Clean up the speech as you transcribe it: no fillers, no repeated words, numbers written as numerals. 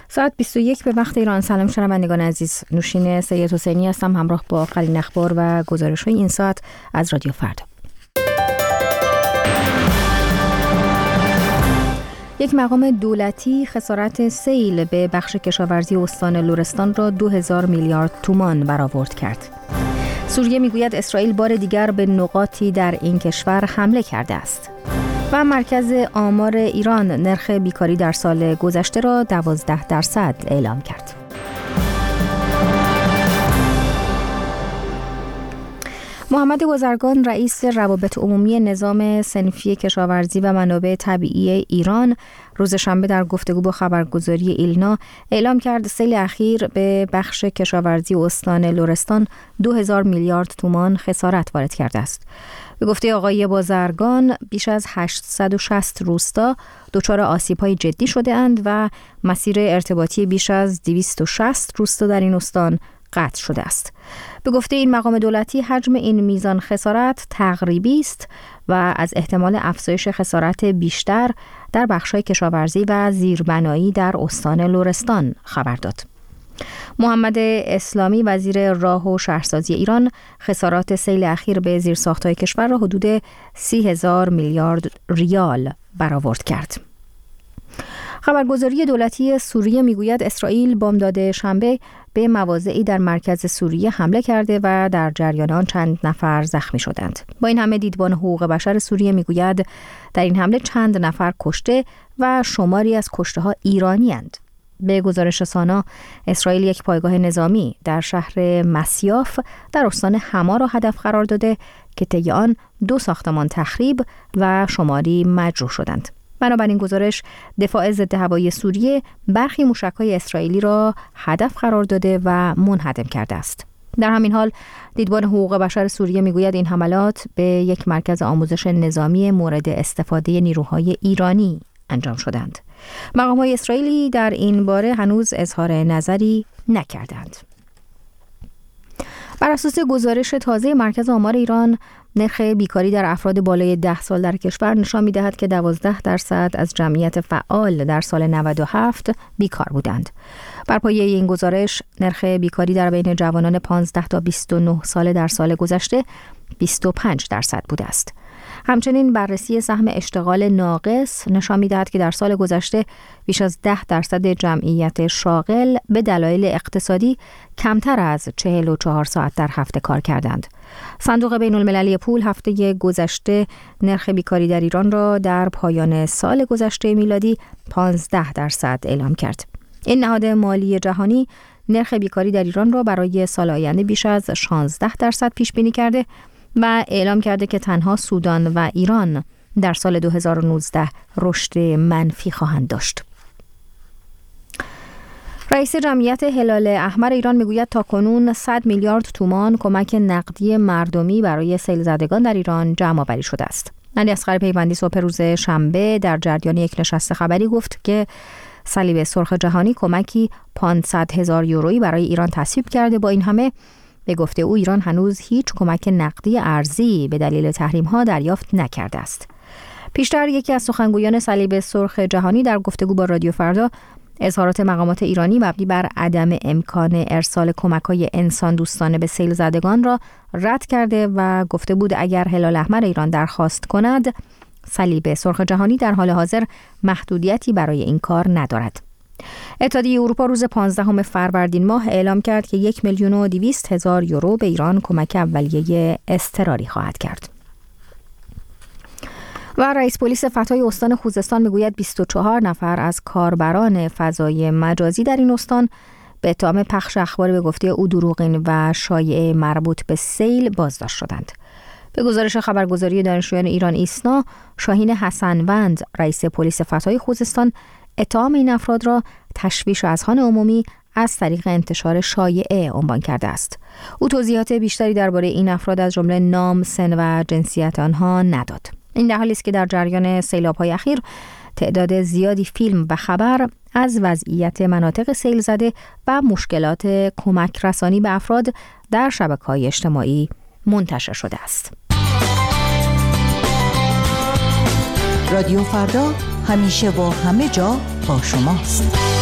ساعت 21 به وقت ایران. سلام شنوندگان عزیز، نوشین سید حسینی هستم همراه با قرین اخبار و گزارش‌های این ساعت از رادیو فردا. یک مقام دولتی خسارت سیل به بخش کشاورزی استان لرستان را 2000 میلیارد تومان برآورد کرد. سوریه میگوید اسرائیل بار دیگر به نقاطی در این کشور حمله کرده است. و مرکز آمار ایران نرخ بیکاری در سال گذشته را 12% اعلام کرد. محمد بازرگان رئیس روابط عمومی نظام صنفی کشاورزی و منابع طبیعی ایران روز شنبه در گفتگو با خبرگزاری ایلنا اعلام کرد سیل اخیر به بخش کشاورزی استان لرستان 2000 میلیارد تومان خسارت وارد کرده است. به گفته آقای بازرگان بیش از 860 روستا دچار آسیب‌های جدی شده اند و مسیر ارتباطی بیش از 260 روستا در این استان قطع شده است. به گفته این مقام دولتی حجم این میزان خسارت تقریبی است و از احتمال افزایش خسارت بیشتر در بخش‌های کشاورزی و زیربنایی در استان لرستان خبر داد. محمد اسلامی وزیر راه و شهرسازی ایران خسارات سیل اخیر به زیرساخت‌های کشور را حدود 30,000 میلیارد ریال برآورد کرد. خبرگزاری دولتی سوریه میگوید اسرائیل بامداد شنبه به مواضعی در مرکز سوریه حمله کرده و در جریان آن چند نفر زخمی شدند. با این همه دیدبان حقوق بشر سوریه میگوید در این حمله چند نفر کشته و شماری از کشته‌ها ایرانی‌اند. به گزارش سانا اسرائیل یک پایگاه نظامی در شهر مسیاف در استان حما را هدف قرار داده که طی آن 2 ساختمان تخریب و شماری مجروح شدند. بنابراین گزارش دفاع ضد هوایی سوریه برخی موشک‌های اسرائیلی را هدف قرار داده و منهدم کرده است. در همین حال دیدبان حقوق بشر سوریه میگوید این حملات به یک مرکز آموزش نظامی مورد استفاده نیروهای ایرانی انجام شدند. مقام‌های اسرائیلی در این باره هنوز اظهار نظری نکردند. بر اساس گزارش تازه مرکز آمار ایران، نرخ بیکاری در افراد بالای 10 سال در کشور نشان می‌دهد که 12% از جمعیت فعال در سال 97 بیکار بودند. بر پایه این گزارش، نرخ بیکاری در بین جوانان 15 تا 29 ساله در سال گذشته 25% بوده است. همچنین بررسی سهم اشتغال ناقص نشان می‌دهد که در سال گذشته بیش از 10% جمعیت شاغل به دلایل اقتصادی کمتر از 44 ساعت در هفته کار کردند. صندوق بین‌المللی پول هفته گذشته نرخ بیکاری در ایران را در پایان سال گذشته میلادی 15% اعلام کرد. این نهاد مالی جهانی نرخ بیکاری در ایران را برای سال آینده بیش از 16% پیش بینی کرده و اعلام کرده که تنها سودان و ایران در سال 2019 رشد منفی خواهند داشت. رئیس جمعیت هلال احمر ایران میگوید تاکنون 100 میلیارد تومان کمک نقدی مردمی برای سیل زدگان در ایران جمع آوری شده است. علی اصغر پیوندی صبح روز شنبه در جریان یک نشست خبری گفت که صلیب سرخ جهانی کمکی 500,000 یورویی برای ایران تصویب کرده. با این همه به گفته او ایران هنوز هیچ کمک نقدی ارزی به دلیل تحریم‌ها دریافت نکرده است. پیشتر یکی از سخنگویان صلیب سرخ جهانی در گفتگو با رادیو فردا اظهارات مقامات ایرانی مبنی بر عدم امکان ارسال کمک‌های انسان دوستانه به سیل زدگان را رد کرده و گفته بود اگر هلال احمر ایران درخواست کند، صلیب سرخ جهانی در حال حاضر محدودیتی برای این کار ندارد. اتحادیه اروپا روز 15 فروردین ماه اعلام کرد که 1,200,000 یورو به ایران کمک اولیه اضطراری خواهد کرد. و رئیس پلیس فتای استان خوزستان میگوید 24 نفر از کاربران فضای مجازی در این استان به اتهام پخش اخبار به گفته او دروغین و شایعه مربوط به سیل بازداشت شدند. به گزارش خبرگزاری دانشجویان ایران ایسنا، شاهین حسنوند رئیس پلیس فتای خوزستان اتهام این افراد را تشویش اذهان عمومی از طریق انتشار شایعه عنوان کرده است. او توضیحات بیشتری درباره این افراد از جمله نام، سن و جنسیت آنها نداد. این در حالی است که در جریان سیلاب‌های اخیر تعداد زیادی فیلم و خبر از وضعیت مناطق سیل زده و مشکلات کمک رسانی به افراد در شبکه‌های اجتماعی منتشر شده است. رادیو فردا همیشه و همه جا با شماست.